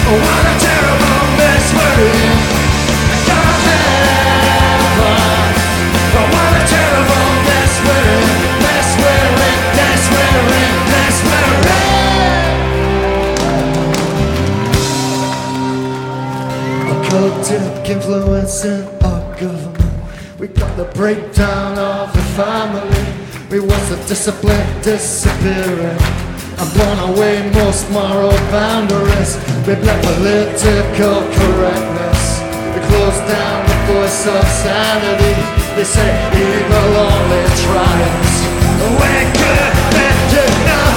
Oh, what a terrible mess we're in. God heaven. Oh, what a terrible mess we're in. Mess we're in, mess we're in, mess we're in. Occultic influence in our government. We got the breakdown of the family. We watch the discipline disappearing and blown away most moral boundaries. We've let political correctness. We close down the voice of sanity. They say evil only triumphs. We're good at